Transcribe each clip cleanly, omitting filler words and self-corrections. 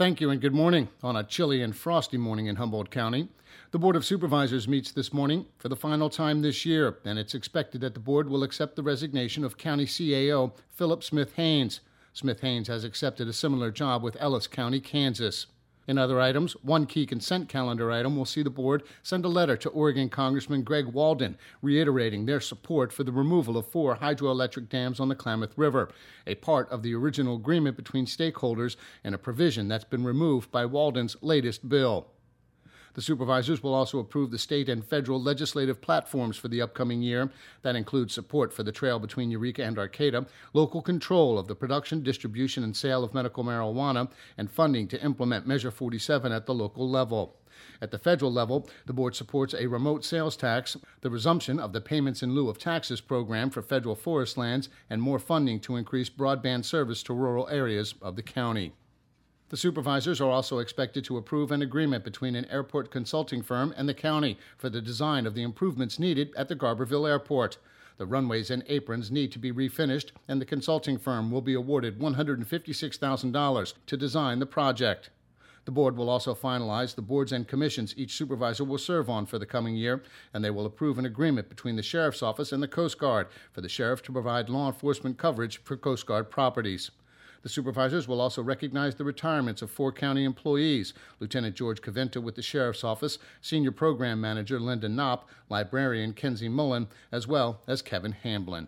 Thank you and good morning. On a chilly and frosty morning in Humboldt County, the Board of Supervisors meets this morning for the final time this year, and it's expected that the board will accept the resignation of County CAO Philip Smith Haynes. Smith Haynes has accepted a similar job with Ellis County, Kansas. In other items, one key consent calendar item will see the board send a letter to Oregon Congressman Greg Walden reiterating their support for the removal of 4 hydroelectric dams on the Klamath River, a part of the original agreement between stakeholders and a provision that's been removed by Walden's latest bill. The supervisors will also approve the state and federal legislative platforms for the upcoming year. That includes support for the trail between Eureka and Arcata, local control of the production, distribution, and sale of medical marijuana, and funding to implement Measure 47 at the local level. At the federal level, the board supports a remote sales tax, the resumption of the Payments in Lieu of Taxes program for federal forest lands, and more funding to increase broadband service to rural areas of the county. The supervisors are also expected to approve an agreement between an airport consulting firm and the county for the design of the improvements needed at the Garberville Airport. The runways and aprons need to be refinished, and the consulting firm will be awarded $156,000 to design the project. The board will also finalize the boards and commissions each supervisor will serve on for the coming year, and they will approve an agreement between the Sheriff's Office and the Coast Guard for the Sheriff to provide law enforcement coverage for Coast Guard properties. The supervisors will also recognize the retirements of 4 county employees: Lieutenant George Caventa with the Sheriff's Office, Senior Program Manager Linda Knopp, Librarian Kenzie Mullen, as well as Kevin Hamblin.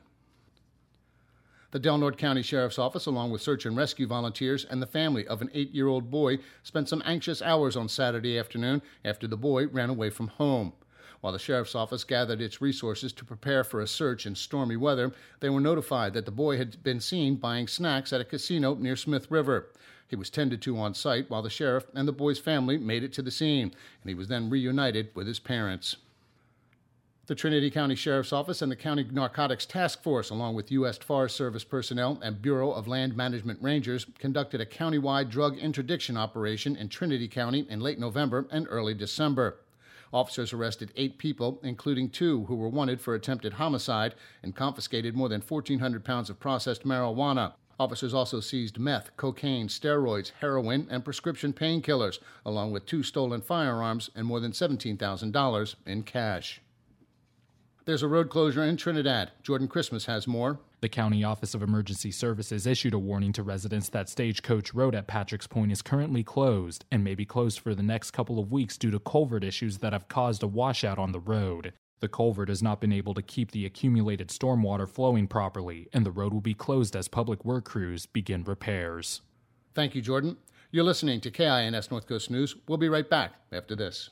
The Del Norte County Sheriff's Office, along with search and rescue volunteers and the family of an 8-year-old boy, spent some anxious hours on Saturday afternoon after the boy ran away from home. While the Sheriff's Office gathered its resources to prepare for a search in stormy weather, they were notified that the boy had been seen buying snacks at a casino near Smith River. He was tended to on site while the sheriff and the boy's family made it to the scene, and he was then reunited with his parents. The Trinity County Sheriff's Office and the County Narcotics Task Force, along with U.S. Forest Service personnel and Bureau of Land Management Rangers, conducted a countywide drug interdiction operation in Trinity County in late November and early December. Officers arrested 8 people, including 2 who were wanted for attempted homicide, and confiscated more than 1,400 pounds of processed marijuana. Officers also seized meth, cocaine, steroids, heroin, and prescription painkillers, along with 2 stolen firearms and more than $17,000 in cash. There's a road closure in Trinidad. Jordan Christmas has more. The County Office of Emergency Services issued a warning to residents that Stagecoach Road at Patrick's Point is currently closed and may be closed for the next couple of weeks due to culvert issues that have caused a washout on the road. The culvert has not been able to keep the accumulated stormwater flowing properly, and the road will be closed as public work crews begin repairs. Thank you, Jordan. You're listening to KINS North Coast News. We'll be right back after this.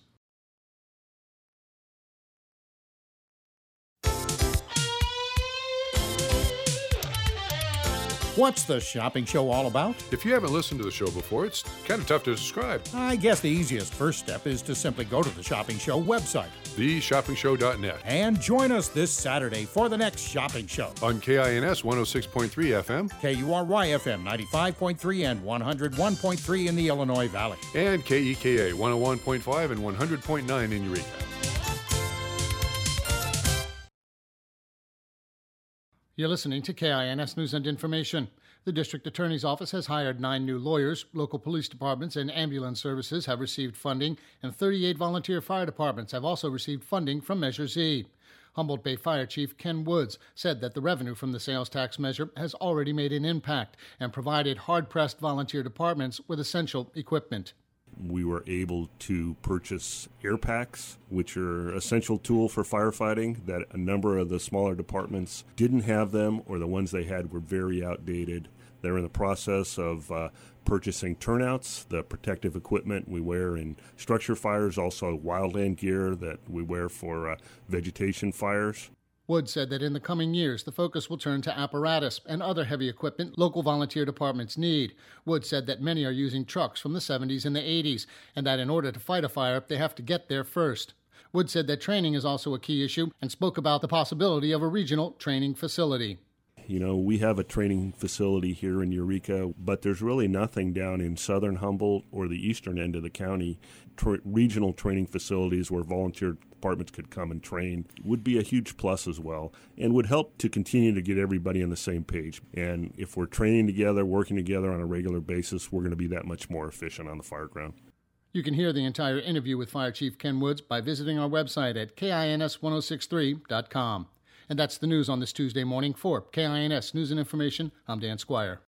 What's the shopping show all about? If you haven't listened to the show before, it's kind of tough to describe. I guess the easiest first step is to simply go to the Shopping Show website, theshoppingshow.net, and join us this Saturday for the next shopping show. On KINS 106.3 FM, KURY FM 95.3 and 101.3 in the Illinois Valley, and KEKA 101.5 and 100.9 in Eureka. You're listening to KINS News and Information. The District Attorney's Office has hired 9 new lawyers, local police departments and ambulance services have received funding, and 38 volunteer fire departments have also received funding from Measure Z. Humboldt Bay Fire Chief Ken Woods said that the revenue from the sales tax measure has already made an impact and provided hard-pressed volunteer departments with essential equipment. We were able to purchase air packs, which are an essential tool for firefighting, that a number of the smaller departments didn't have them, or the ones they had were very outdated. They're in the process of purchasing turnouts, the protective equipment we wear in structure fires, also wildland gear that we wear for vegetation fires. Wood said that in the coming years, the focus will turn to apparatus and other heavy equipment local volunteer departments need. Wood said that many are using trucks from the 70s and the 80s, and that in order to fight a fire, they have to get there first. Wood said that training is also a key issue and spoke about the possibility of a regional training facility. You know, we have a training facility here in Eureka, but there's really nothing down in southern Humboldt or the eastern end of the county. Regional training facilities where volunteer departments could come and train would be a huge plus as well, and would help to continue to get everybody on the same page. And if we're training together, working together on a regular basis, we're going to be that much more efficient on the fire ground. You can hear the entire interview with Fire Chief Ken Woods by visiting our website at KINS1063.com. And that's the news on this Tuesday morning. For KINS News and Information, I'm Dan Squire.